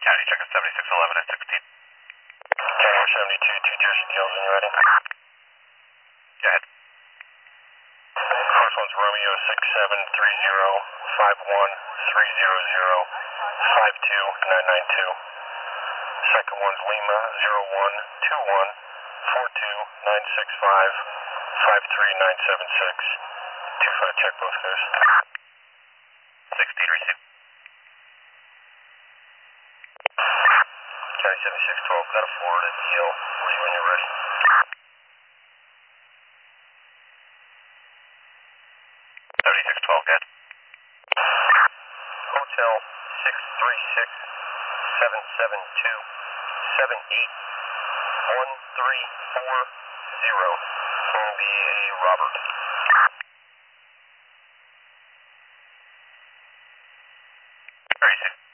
County, check at 7611 at 16. January 72, 2 Jersey Deals, when you're ready. Go ahead. First one's Romeo 6730-51300-52992. Second one's Lima 0121-42965-53976. 25, check both cars. 16, receive. County 7612, got a Florida deal. Where are you when you're ready? Hotel 636-772-781340. Going to be a Robert. Receive.